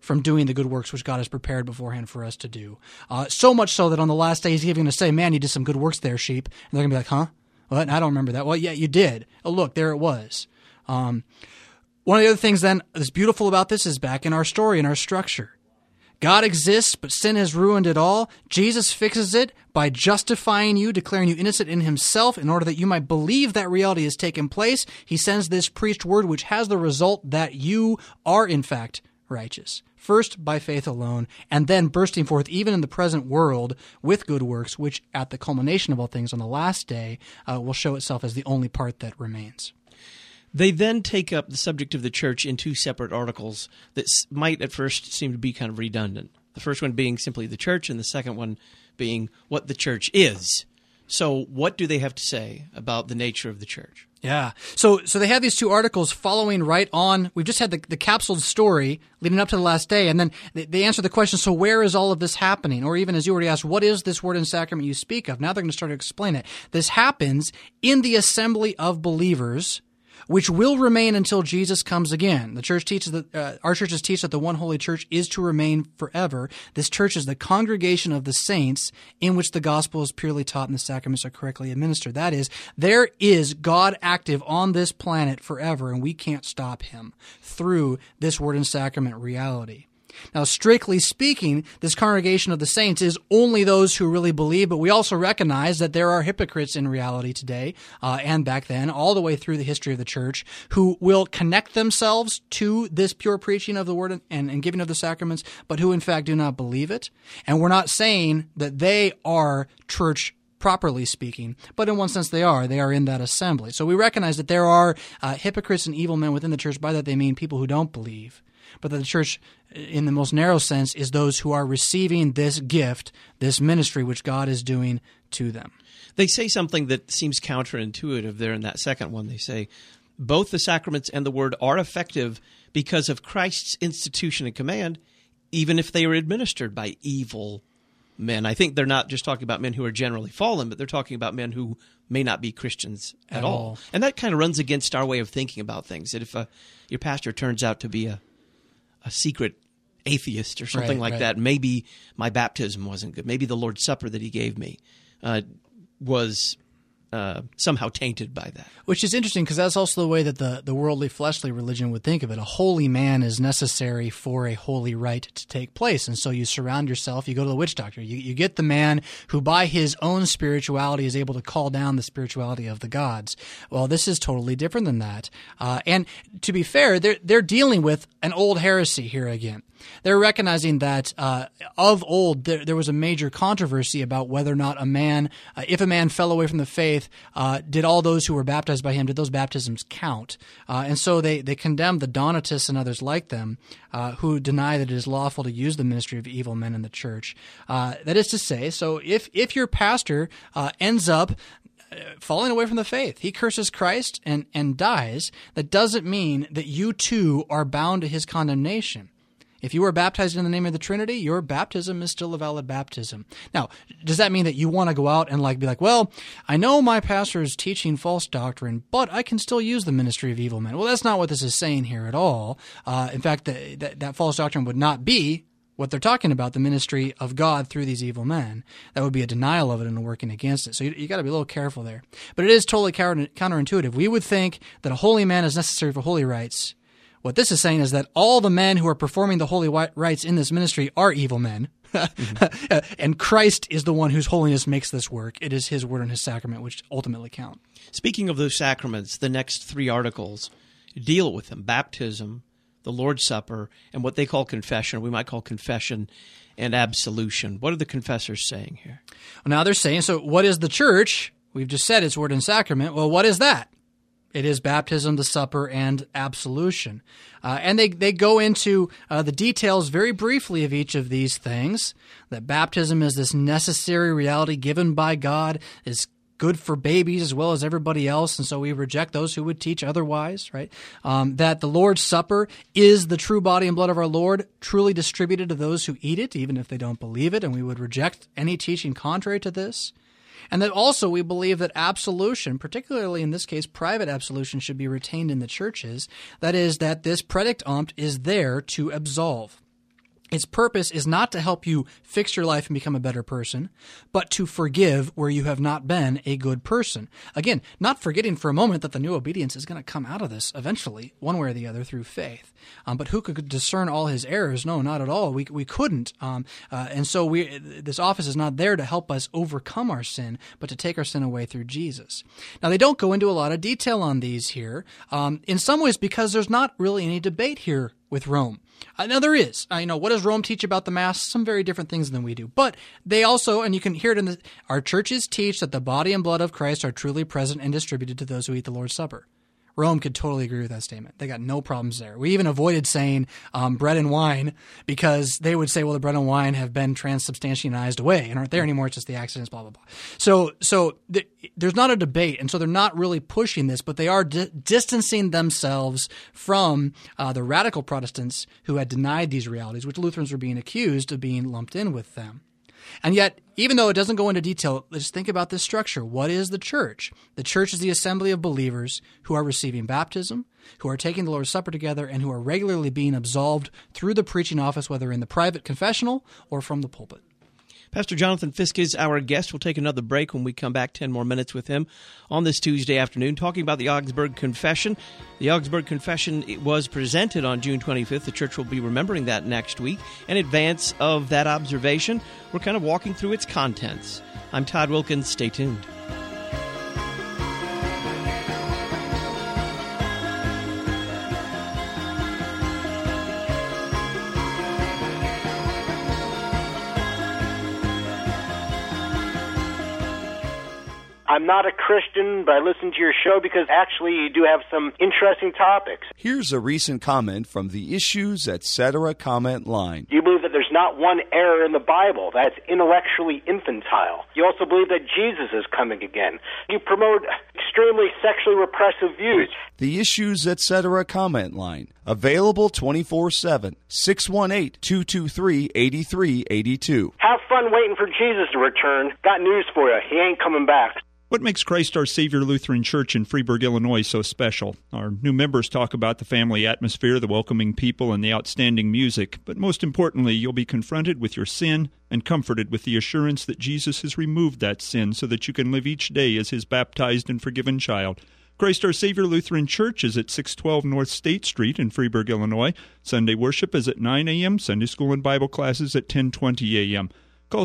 from doing the good works which God has prepared beforehand for us to do. So much so that on the last day he's even going to say, man, you did some good works there, sheep. And they're going to be like, huh? What? I don't remember that. Well, yeah, you did. Oh, look, there it was. One of the other things then that's beautiful about this is back in our story, in our structure. God exists, but sin has ruined it all. Jesus fixes it by justifying you, declaring you innocent in himself in order that you might believe that reality has taken place. He sends this preached word which has the result that you are in fact righteous. First by faith alone, and then bursting forth even in the present world with good works, which at the culmination of all things on the last day will show itself as the only part that remains. They then take up the subject of the church in two separate articles that might at first seem to be kind of redundant. The first one being simply the church, and the second one being what the church is. So what do they have to say about the nature of the church? Yeah. So they have these two articles following right on. We've just had the capsuled story leading up to the last day, and then they answer the question, so where is all of this happening? Or even as you already asked, what is this word and sacrament you speak of? Now they're going to start to explain it. This happens in the assembly of believers, which will remain until Jesus comes again. The church teaches that our churches teach that the one holy church is to remain forever. This church is the congregation of the saints in which the gospel is purely taught and the sacraments are correctly administered. That is, there is God active on this planet forever, and we can't stop him through this word and sacrament reality. Now, strictly speaking, this congregation of the saints is only those who really believe, but we also recognize that there are hypocrites in reality today and back then, all the way through the history of the church, who will connect themselves to this pure preaching of the word and giving of the sacraments, but who in fact do not believe it. And we're not saying that they are church properly speaking, but in one sense they are in that assembly. So we recognize that there are hypocrites and evil men within the church. By that they mean people who don't believe. But that the church, in the most narrow sense, is those who are receiving this gift, this ministry which God is doing to them. They say something that seems counterintuitive there in that second one. They say, both the sacraments and the word are effective because of Christ's institution and command, even if they are administered by evil men. I think they're not just talking about men who are generally fallen, but they're talking about men who may not be Christians at all. And that kind of runs against our way of thinking about things, that if your pastor turns out to be a secret atheist or something like that, maybe my baptism wasn't good. Maybe the Lord's Supper that he gave me was somehow tainted by that. Which is interesting because that's also the way that the worldly, fleshly religion would think of it. A holy man is necessary for a holy rite to take place. And so you surround yourself, you go to the witch doctor. You get the man who by his own spirituality is able to call down the spirituality of the gods. Well, this is totally different than that. And to be fair, they're dealing with an old heresy here again. They're recognizing that of old there was a major controversy about whether or not a man, if a man fell away from the faith, did all those who were baptized by him, did those baptisms count? And so they condemned the Donatists and others like them who deny that it is lawful to use the ministry of evil men in the church. That is to say, so if your pastor ends up falling away from the faith, he curses Christ and dies, that doesn't mean that you too are bound to his condemnation. If you were baptized in the name of the Trinity, your baptism is still a valid baptism. Now, does that mean that you want to go out and be like, well, I know my pastor is teaching false doctrine, but I can still use the ministry of evil men? Well, that's not what this is saying here at all. In fact, that false doctrine would not be what they're talking about, the ministry of God through these evil men. That would be a denial of it and a working against it. So you got to be a little careful there. But it is totally counterintuitive. We would think that a holy man is necessary for holy rites. What this is saying is that all the men who are performing the holy rites in this ministry are evil men, and Christ is the one whose holiness makes this work. It is his word and his sacrament which ultimately count. Speaking of those sacraments, the next three articles deal with them: baptism, the Lord's Supper, and what they call confession. We might call confession and absolution. What are the confessors saying here? Well, now they're saying, so what is the church? We've just said it's word and sacrament. Well, what is that? It is baptism, the supper, and absolution. And they go into the details very briefly of each of these things, that baptism is this necessary reality given by God, is good for babies as well as everybody else, and so we reject those who would teach otherwise, right? That the Lord's Supper is the true body and blood of our Lord, truly distributed to those who eat it, even if they don't believe it, and we would reject any teaching contrary to this. And that also we believe that absolution, particularly in this case private absolution, should be retained in the churches. That is, that this predict is there to absolve. Its purpose is not to help you fix your life and become a better person, but to forgive where you have not been a good person. Again, not forgetting for a moment that the new obedience is going to come out of this eventually, one way or the other, through faith. But who could discern all his errors? No, not at all. We couldn't. And so this office is not there to help us overcome our sin, but to take our sin away through Jesus. Now, they don't go into a lot of detail on these here, in some ways because there's not really any debate here with Rome. Now, there is. What does Rome teach about the Mass? Some very different things than we do. But they also, and you can hear it our churches teach that the body and blood of Christ are truly present and distributed to those who eat the Lord's Supper. Rome could totally agree with that statement. They got no problems there. We even avoided saying bread and wine because they would say, well, the bread and wine have been transubstantiated away and aren't there anymore. It's just the accidents, blah, blah, blah. So there's not a debate, and so they're not really pushing this, but they are distancing themselves from the radical Protestants who had denied these realities, which Lutherans were being accused of being lumped in with them. And yet, even though it doesn't go into detail, let's think about this structure. What is the church? The church is the assembly of believers who are receiving baptism, who are taking the Lord's Supper together, and who are regularly being absolved through the preaching office, whether in the private confessional or from the pulpit. Pastor Jonathan Fisk is our guest. We'll take another break. When we come back, 10 more minutes with him on this Tuesday afternoon, talking about the Augsburg Confession. The Augsburg Confession was presented on June 25th. The church will be remembering that next week. In advance of that observation, we're kind of walking through its contents. I'm Todd Wilkins. Stay tuned. I'm not a Christian, but I listen to your show because actually you do have some interesting topics. Here's a recent comment from the Issues Etc. comment line. You believe that there's not one error in the Bible. That's intellectually infantile. You also believe that Jesus is coming again. You promote extremely sexually repressive views. The Issues Etc. comment line. Available 24/7. 618-223-8382. Have fun waiting for Jesus to return. Got news for you. He ain't coming back. What makes Christ Our Savior Lutheran Church in Freeburg, Illinois so special? Our new members talk about the family atmosphere, the welcoming people, and the outstanding music. But most importantly, you'll be confronted with your sin and comforted with the assurance that Jesus has removed that sin so that you can live each day as His baptized and forgiven child. Christ Our Savior Lutheran Church is at 612 North State Street in Freeburg, Illinois. Sunday worship is at 9 a.m., Sunday school and Bible classes at 10:20 a.m. Call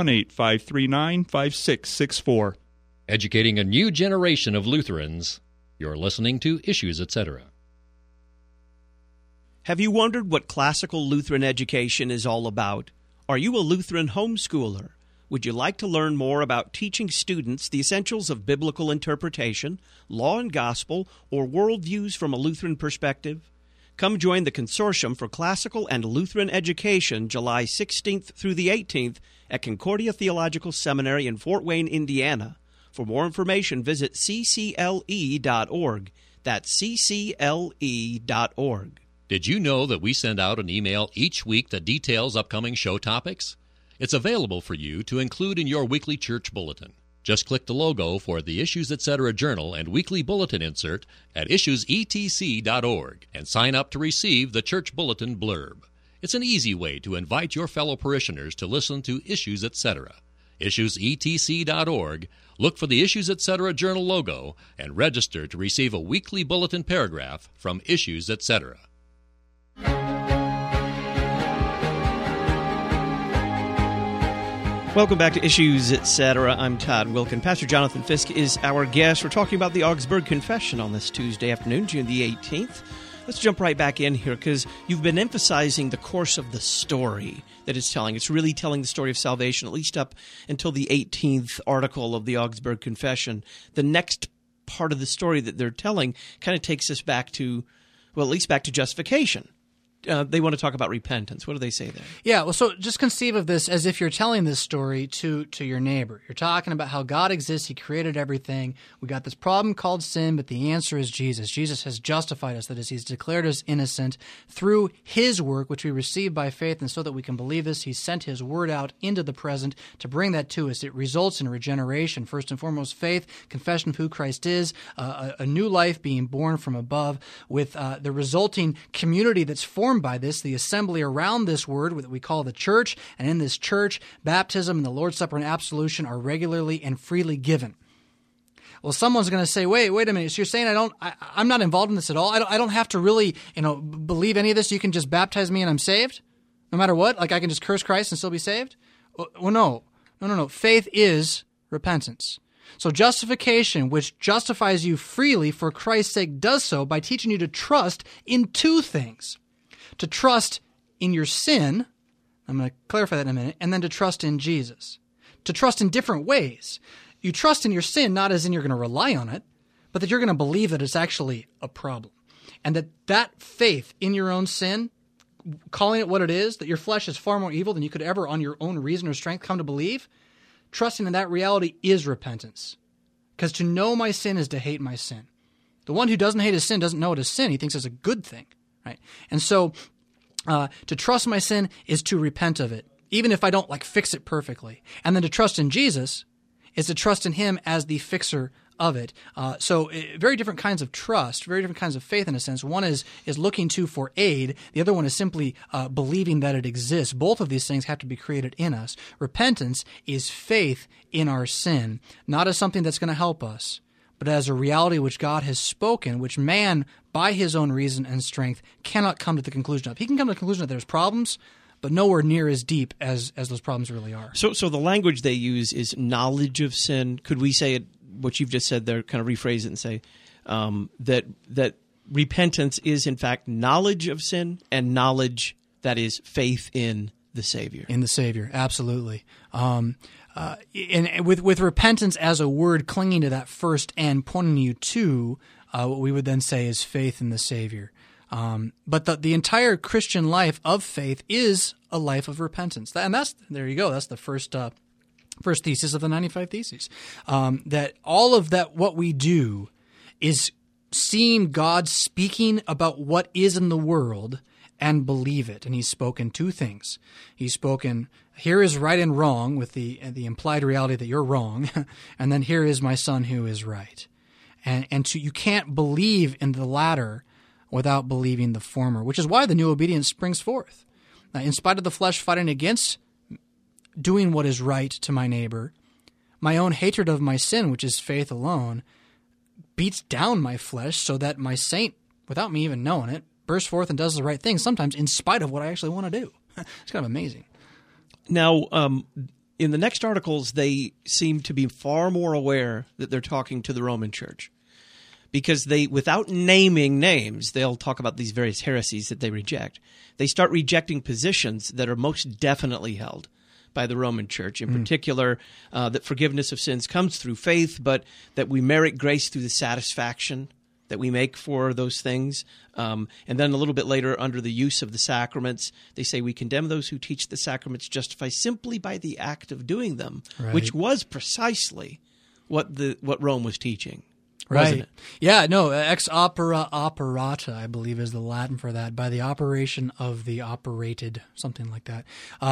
618-539-5664. Educating a new generation of Lutherans. You're listening to Issues, Etc. Have you wondered what classical Lutheran education is all about? Are you a Lutheran homeschooler? Would you like to learn more about teaching students the essentials of biblical interpretation, law and gospel, or worldviews from a Lutheran perspective? Come join the Consortium for Classical and Lutheran Education July 16th through the 18th at Concordia Theological Seminary in Fort Wayne, Indiana. For more information, visit ccle.org. That's ccle.org. Did you know that we send out an email each week that details upcoming show topics? It's available for you to include in your weekly church bulletin. Just click the logo for the Issues Etc. Journal and weekly bulletin insert at issuesetc.org and sign up to receive the church bulletin blurb. It's an easy way to invite your fellow parishioners to listen to Issues Etc. issuesetc.org. Look for the Issues Etc. Journal logo and register to receive a weekly bulletin paragraph from Issues Etc. Welcome back to Issues, Etc. I'm Todd Wilkin. Pastor Jonathan Fisk is our guest. We're talking about the Augsburg Confession on this Tuesday afternoon, June the 18th. Let's jump right back in here because you've been emphasizing the course of the story that it's telling. It's really telling the story of salvation, at least up until the 18th article of the Augsburg Confession. The next part of the story that they're telling kind of takes us back to, well, at least back to justification. They want to talk about repentance. What do they say there? Yeah, well, so just conceive of this as if you're telling this story to your neighbor. You're talking about how God exists. He created everything. We got this problem called sin, but the answer is Jesus. Jesus has justified us. That is, He's declared us innocent through His work, which we receive by faith. And so that we can believe this, He sent His word out into the present to bring that to us. It results in regeneration. First and foremost, faith, confession of who Christ is, a new life being born from above with the resulting community that's formed formed by this. The assembly around this word that we call the church, and in this church, baptism and the Lord's Supper and absolution are regularly and freely given. Well, someone's going to say, wait a minute. So you're saying I'm not involved in this at all? I don't have to really, believe any of this. You can just baptize me and I'm saved, no matter what. Like I can just curse Christ and still be saved? Well, no. Faith is repentance. So justification, which justifies you freely for Christ's sake, does so by teaching you to trust in two things: to trust in your sin. I'm going to clarify that in a minute, and then to trust in Jesus. To trust in different ways. You trust in your sin not as in you're going to rely on it, but that you're going to believe that it's actually a problem. And that faith in your own sin, calling it what it is, that your flesh is far more evil than you could ever on your own reason or strength come to believe, trusting in that reality is repentance. Because to know my sin is to hate my sin. The one who doesn't hate his sin doesn't know it is sin. He thinks it's a good thing, right? And so to trust my sin is to repent of it, even if I don't fix it perfectly. And then to trust in Jesus is to trust in him as the fixer of it. So very different kinds of trust, very different kinds of faith in a sense. One is looking to for aid. The other one is simply believing that it exists. Both of these things have to be created in us. Repentance is faith in our sin, not as something that's going to help us, but as a reality which God has spoken, which man, by his own reason and strength, cannot come to the conclusion of. He can come to the conclusion that there's problems, but nowhere near as deep as those problems really are. So the language they use is knowledge of sin. Could we say it, what you've just said there, kind of rephrase it and say that repentance is in fact knowledge of sin, and knowledge that is faith in the Savior? In the Savior, absolutely. And with repentance as a word clinging to that first and pointing you to what we would then say is faith in the Savior. But the entire Christian life of faith is a life of repentance. There you go. That's the first thesis of the 95 Theses. That all of that, what we do is seeing God speaking about what is in the world and believe it. And he's spoken two things. He's spoken, here is right and wrong, with the implied reality that you're wrong. And then here is my son who is right. And you can't believe in the latter without believing the former, which is why the new obedience springs forth. In spite of the flesh fighting against doing what is right to my neighbor, my own hatred of my sin, which is faith alone, beats down my flesh so that my saint, without me even knowing it, bursts forth and does the right thing, sometimes in spite of what I actually want to do. It's kind of amazing. Now, in the next articles, they seem to be far more aware that they're talking to the Roman Church. Because they, without naming names, they'll talk about these various heresies that they reject. They start rejecting positions that are most definitely held by the Roman Church, in particular, that forgiveness of sins comes through faith, but that we merit grace through the satisfaction that we make for those things. And then a little bit later, under the use of the sacraments, they say we condemn those who teach the sacraments justify simply by the act of doing them, which was precisely what Rome was teaching. Right. Yeah, no, ex opera operata, I believe, is the Latin for that, by the operation of the operated, something like that.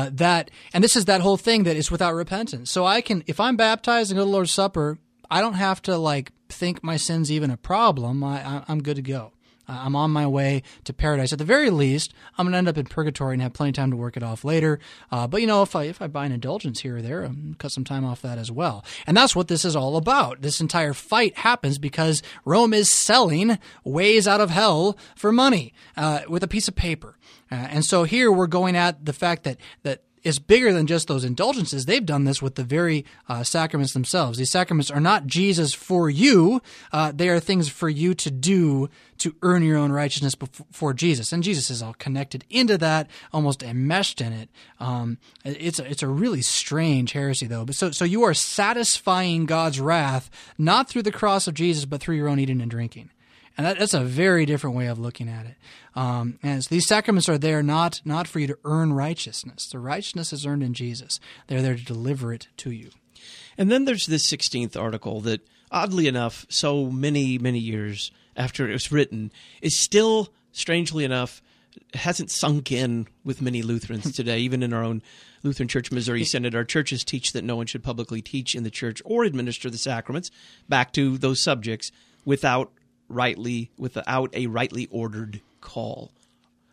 And this is that whole thing that is without repentance. So if I'm baptized and go to the Lord's Supper, I don't have to think my sin's even a problem. I'm good to go. I'm on my way to paradise. At the very least, I'm going to end up in purgatory and have plenty of time to work it off later. But if I buy an indulgence here or there, I'm cut some time off that as well. And that's what this is all about. This entire fight happens because Rome is selling ways out of hell for money with a piece of paper. And so here we're going at the fact that is bigger than just those indulgences. They've done this with the very sacraments themselves. These sacraments are not Jesus for you. They are things for you to do to earn your own righteousness before Jesus. And Jesus is all connected into that, almost enmeshed in it. It's a really strange heresy, though. So you are satisfying God's wrath, not through the cross of Jesus, but through your own eating and drinking. And that's a very different way of looking at it. And so these sacraments are there not for you to earn righteousness. The righteousness is earned in Jesus. They're there to deliver it to you. And then there's this 16th article that, oddly enough, so many, many years after it was written, is still, strangely enough, hasn't sunk in with many Lutherans today. Even in our own Lutheran Church Missouri Synod, our churches teach that no one should publicly teach in the church or administer the sacraments, back to those subjects, without a rightly ordered call.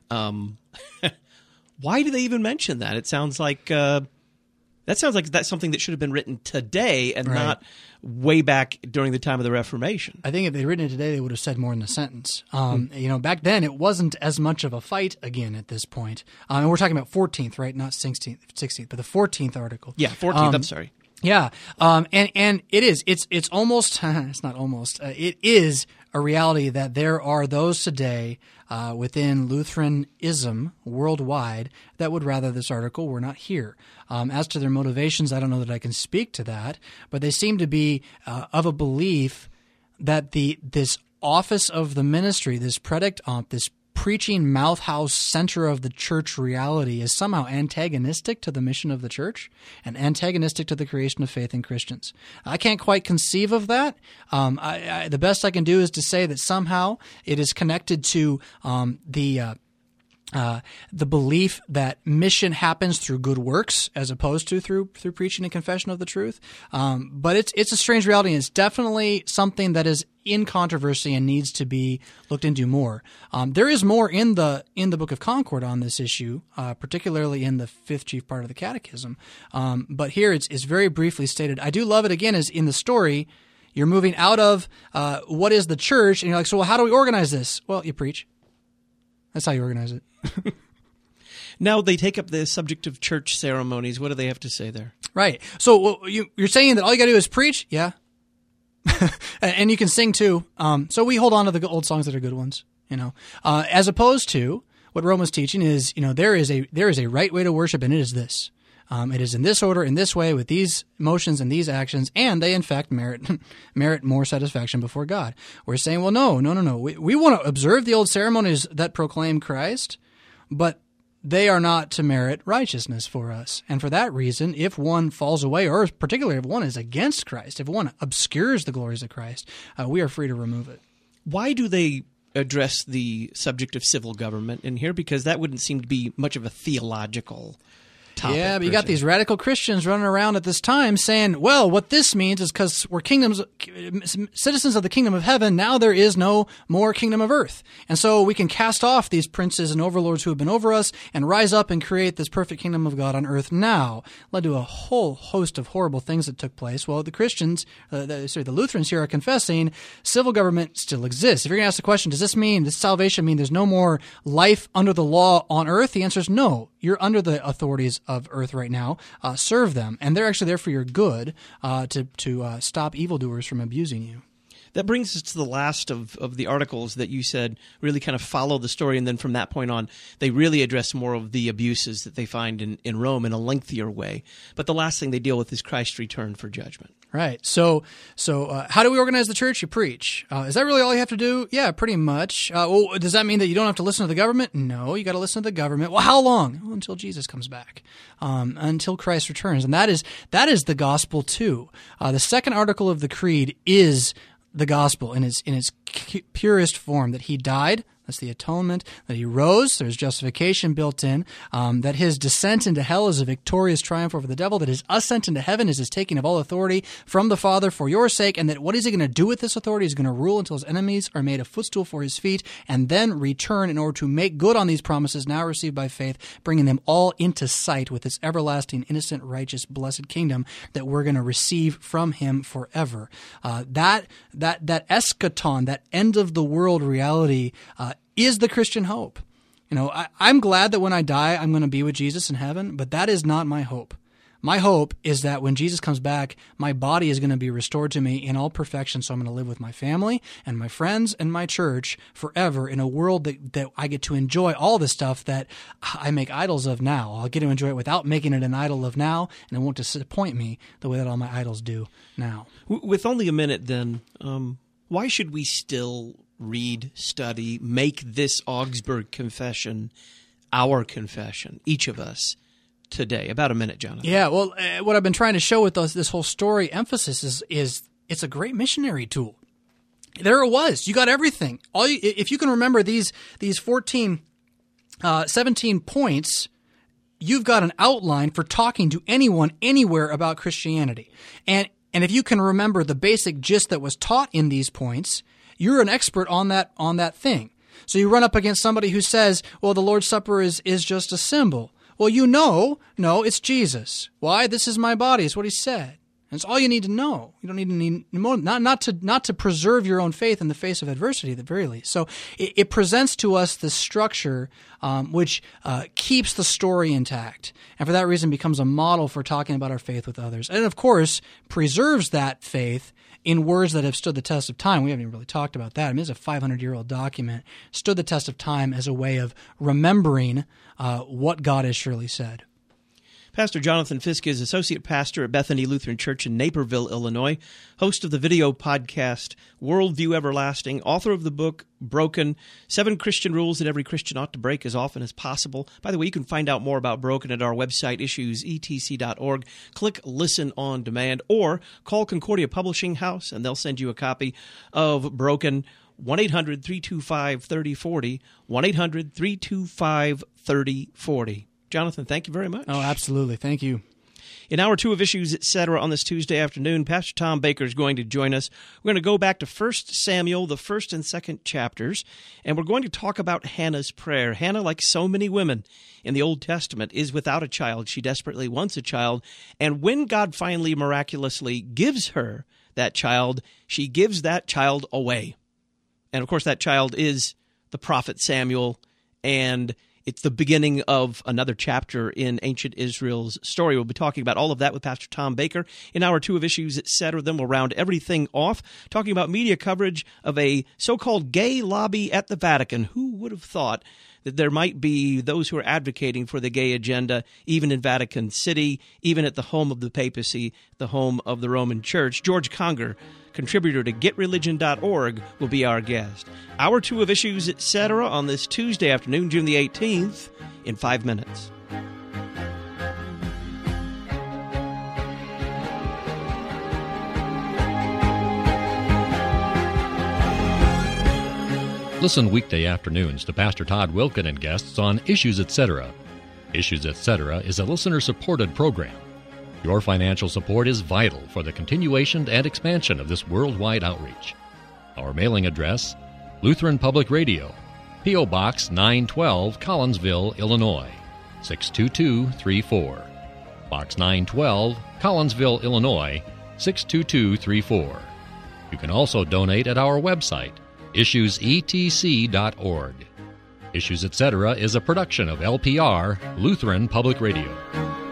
Why do they even mention that? It sounds like that's something that should have been written today and not way back during the time of the Reformation. I think if they'd written it today, they would have said more in the sentence. Back then it wasn't as much of a fight again at this point. And we're talking about 14th, right? Not 16th, but the 14th article. Yeah, 14th. I'm sorry. Yeah, and it is. It's almost. It's not almost. It is a reality that there are those today within Lutheranism worldwide that would rather this article were not here. As to their motivations, I don't know that I can speak to that, but they seem to be of a belief that this office of the ministry, this Predigtamt, this preaching mouthhouse center of the church reality is somehow antagonistic to the mission of the church and antagonistic to the creation of faith in Christians. I can't quite conceive of that. The best I can do is to say that somehow it is connected to the belief that mission happens through good works as opposed to through preaching and confession of the truth. But it's a strange reality, and it's definitely something that is in controversy and needs to be looked into more. There is more in the Book of Concord on this issue, particularly in the fifth chief part of the Catechism. But here it's very briefly stated. I do love it, again, as in the story, you're moving out of what is the church, and you're like, so how do we organize this? Well, you preach. That's how you organize it. Now they take up the subject of church ceremonies. What do they have to say there? Right. So you're saying that all you got to do is preach? Yeah. And you can sing too. So we hold on to the old songs that are good ones, as opposed to what Rome was teaching is, there is a right way to worship, and it is this. It is in this order, in this way, with these motions and these actions, and they in fact merit more satisfaction before God. We're saying, well, no. We want to observe the old ceremonies that proclaim Christ, but they are not to merit righteousness for us. And for that reason, if one falls away, or particularly if one is against Christ, if one obscures the glories of Christ, we are free to remove it. Why do they address the subject of civil government in here? Because that wouldn't seem to be much of a theological topic. Yeah, but you got these radical Christians running around at this time saying, well, what this means is because we're citizens of the kingdom of heaven, now there is no more kingdom of earth. And so we can cast off these princes and overlords who have been over us and rise up and create this perfect kingdom of God on earth now. Led to a whole host of horrible things that took place. Well, the Christians, the Lutherans here are confessing civil government still exists. If you're going to ask the question, does this salvation mean there's no more life under the law on earth? The answer is no. You're under the authorities of earth right now. Serve them, and they're actually there for your good to stop evildoers from abusing you. That brings us to the last of the articles that you said really kind of follow the story, and then from that point on, they really address more of the abuses that they find in Rome in a lengthier way. But the last thing they deal with is Christ's return for judgment. Right. So how do we organize the church? You preach. Is that really all you have to do? Yeah, pretty much. Does that mean that you don't have to listen to the government? No, you got to listen to the government. Well, how long? Well, until Jesus comes back, until Christ returns, and that is the gospel too. The second article of the Creed is the gospel in its purest form, that he died. That's the atonement. That he rose. There's justification built in. That his descent into hell is a victorious triumph over the devil. That his ascent into heaven is his taking of all authority from the Father for your sake. And that what is he going to do with this authority? He's going to rule until his enemies are made a footstool for his feet, and then return in order to make good on these promises now received by faith, bringing them all into sight with this everlasting, innocent, righteous, blessed kingdom that we're going to receive from him forever. That eschaton, that end of the world reality, is the Christian hope. I'm glad that when I die, I'm going to be with Jesus in heaven, but that is not my hope. My hope is that when Jesus comes back, my body is going to be restored to me in all perfection, so I'm going to live with my family and my friends and my church forever in a world that I get to enjoy all the stuff that I make idols of now. I'll get to enjoy it without making it an idol of now, and it won't disappoint me the way that all my idols do now. With only a minute then, why should we still read, study, make this Augsburg Confession our confession, each of us, today? About a minute, Jonathan. Yeah, well, what I've been trying to show with this whole story emphasis is it's a great missionary tool. There it was. You got everything. If you can remember these 17 points, you've got an outline for talking to anyone, anywhere about Christianity. And if you can remember the basic gist that was taught in these points, you're an expert on that thing. So you run up against somebody who says, well, the Lord's Supper is just a symbol. Well, no, it's Jesus. Why? This is my body, is what he said. That's all you need to know. You don't need any more, not to preserve your own faith in the face of adversity, at the very least. So it presents to us this structure which keeps the story intact, and for that reason becomes a model for talking about our faith with others. And of course, preserves that faith in words that have stood the test of time. We haven't even really talked about that. I mean, it's a 500-year-old document, stood the test of time as a way of remembering what God has surely said. Pastor Jonathan Fisk is Associate Pastor at Bethany Lutheran Church in Naperville, Illinois, host of the video podcast Worldview Everlasting, author of the book Broken, 7 Christian Rules That Every Christian Ought to Break as Often as Possible. By the way, you can find out more about Broken at our website, issuesetc.org. Click Listen on Demand, or call Concordia Publishing House, and they'll send you a copy of Broken. 1-800-325-3040, 1-800-325-3040. Jonathan, thank you very much. Oh, absolutely. Thank you. In Hour 2 of Issues, Etc. on this Tuesday afternoon, Pastor Tom Baker is going to join us. We're going to go back to 1 Samuel, the 1st and 2nd chapters, and we're going to talk about Hannah's prayer. Hannah, like so many women in the Old Testament, is without a child. She desperately wants a child, and when God finally miraculously gives her that child, she gives that child away. And, of course, that child is the prophet Samuel, and it's the beginning of another chapter in ancient Israel's story. We'll be talking about all of that with Pastor Tom Baker in Hour 2 of Issues, Etc. Then we'll round everything off, talking about media coverage of a so-called gay lobby at the Vatican. Who would have thought that there might be those who are advocating for the gay agenda, even in Vatican City, even at the home of the papacy, the home of the Roman Church? George Conger, contributor to GetReligion.org, will be our guest. Hour 2 of Issues, Etc. on this Tuesday afternoon, June the 18th, in 5 minutes. Listen weekday afternoons to Pastor Todd Wilken and guests on Issues, Etc. Issues, Etc. is a listener-supported program. Your financial support is vital for the continuation and expansion of this worldwide outreach. Our mailing address, Lutheran Public Radio, P.O. Box 912, Collinsville, Illinois, 62234. Box 912, Collinsville, Illinois, 62234. You can also donate at our website, issuesetc.org. Issues, Etc. is a production of LPR, Lutheran Public Radio.